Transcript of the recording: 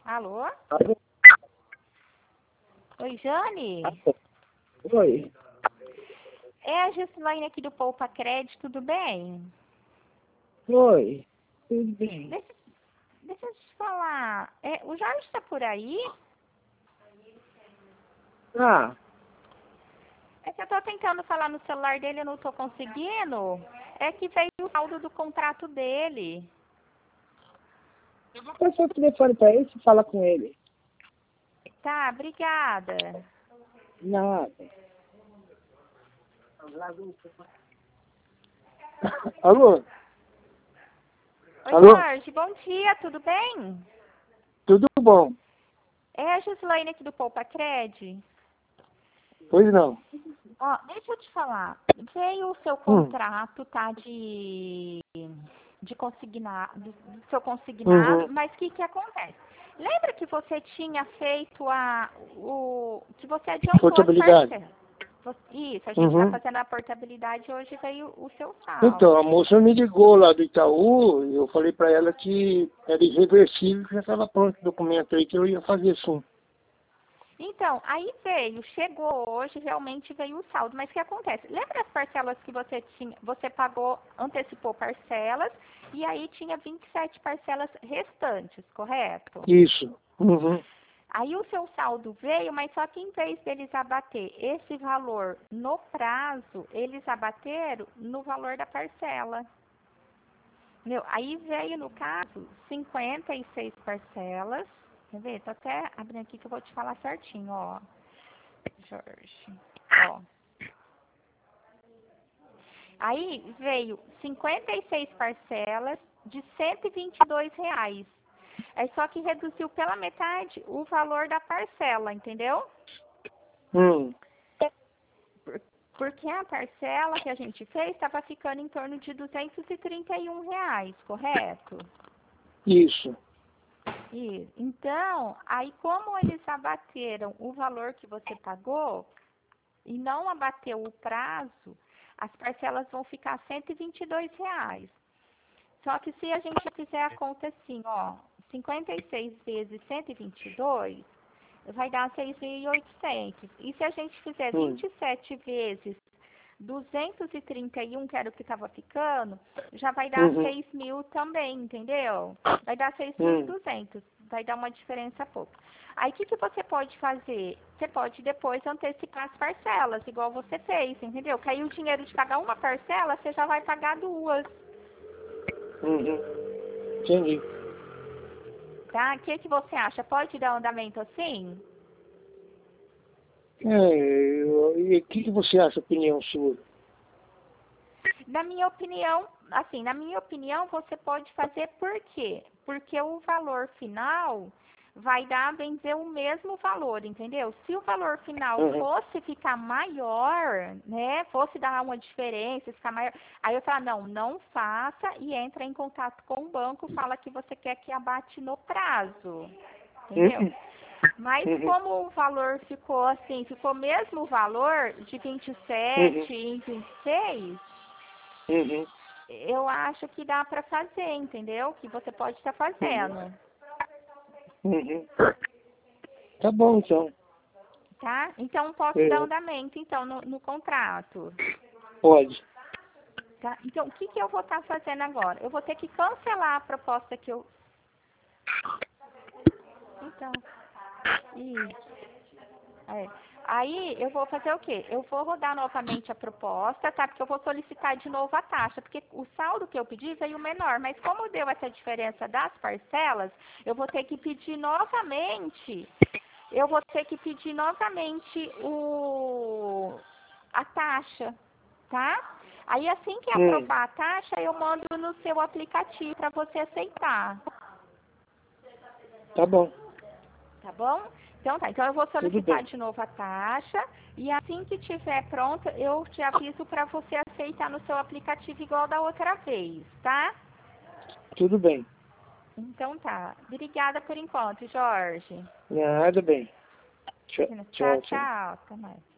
Alô? Alô? Oi, Jane? Oi. É a Gislaine aqui do Poupa Crédito, tudo bem? Oi. Tudo bem? Deixa eu te falar. O Jorge está por aí? Ah, É que eu tô tentando falar no celular dele e eu não tô conseguindo. É que veio o saldo do contrato dele. eu vou passar o telefone para ele e falar com ele. Tá, obrigada. Nada. Alô? Oi, Alô? Jorge, bom dia, tudo bem? Tudo bom? É a Gislaine aqui do Poupa Crédito. Pois não. Ó, deixa eu te falar. Veio o seu Hum. contrato, tá, de consignado, do seu consignado, Uhum. mas o que acontece? Lembra que você tinha feito que você adiantou as Portabilidade. parcelas? Isso, a gente está Uhum. fazendo a portabilidade e hoje veio o seu saldo. Então, a moça me ligou lá do Itaú e eu falei para ela que era irreversível, que já estava pronto o documento aí que eu ia fazer sim. Então, aí chegou hoje, realmente veio o saldo. Mas o que acontece? Lembra as parcelas que você tinha, você pagou, antecipou parcelas, e aí tinha 27 parcelas restantes, correto? Isso. Uhum. Aí o seu saldo veio, mas só que em vez deles abater esse valor no prazo, eles abateram no valor da parcela. Entendeu? Aí veio, no caso, 56 parcelas. Quer ver? Tô até abrindo aqui que eu vou te falar certinho, ó. Jorge. Ó. Aí veio 56 parcelas de R$ 122. É só que reduziu pela metade o valor da parcela, entendeu? Hum. Porque a parcela que a gente fez estava ficando em torno de R$ 231, correto? Isso. Isso. Então, aí como eles abateram o valor que você pagou e não abateu o prazo, as parcelas vão ficar R$ 122. Só que se a gente fizer a conta assim, ó, 56 vezes 122, vai dar 6.800. E se a gente fizer Hum. 27 vezes 231, que era o que estava ficando, já vai dar Uhum. 6.000 também, entendeu? Vai dar Hum. 6.200, vai dar uma diferença pouco. Aí, o que você pode fazer? Você pode depois antecipar as parcelas, igual você fez, entendeu? Que aí o dinheiro de pagar uma parcela, você já vai pagar duas, Uhum. Entendi. tá? O que você acha? Pode dar andamento assim? E o que você acha, opinião sua? Na minha opinião, assim, na minha opinião, você pode fazer por quê? Porque o valor final vai dar, bem dizer, o mesmo valor, entendeu? Se o valor final Uhum. fosse ficar maior, né, fosse dar uma diferença, ficar maior, aí eu falo, não faça e entra em contato com o banco, fala que você quer que abate no prazo, entendeu? Uhum. Mas Uhum. como o valor ficou assim, ficou mesmo o valor de 27 Uhum. em 26, Uhum. eu acho que dá para fazer, entendeu? Que você pode estar Uhum. fazendo, Uhum. Tá bom, então. tá? Então, posso dar É, andamento, então, no contrato, pode. tá? Então, o que eu vou estar fazendo agora? Eu vou ter que cancelar a proposta que eu... Então, isso. É. Aí, eu vou fazer o quê? Eu vou rodar novamente a proposta, tá? Porque eu vou solicitar de novo a taxa, porque o saldo que eu pedi veio menor, mas como deu essa diferença das parcelas, eu vou ter que pedir novamente, a taxa, tá? Aí, assim que Hum. aprovar a taxa, eu mando no seu aplicativo para você aceitar. Tá bom. Tá bom? Então tá, então eu vou Tudo solicitar bem. de novo a taxa e assim que tiver pronto, eu te aviso para você aceitar no seu aplicativo igual da outra vez, tá? Tudo bem. Então tá. Obrigada por enquanto, Jorge. Nada bem. Tchau, Imagina. Tchau, tchau, tchau. tchau. Até mais.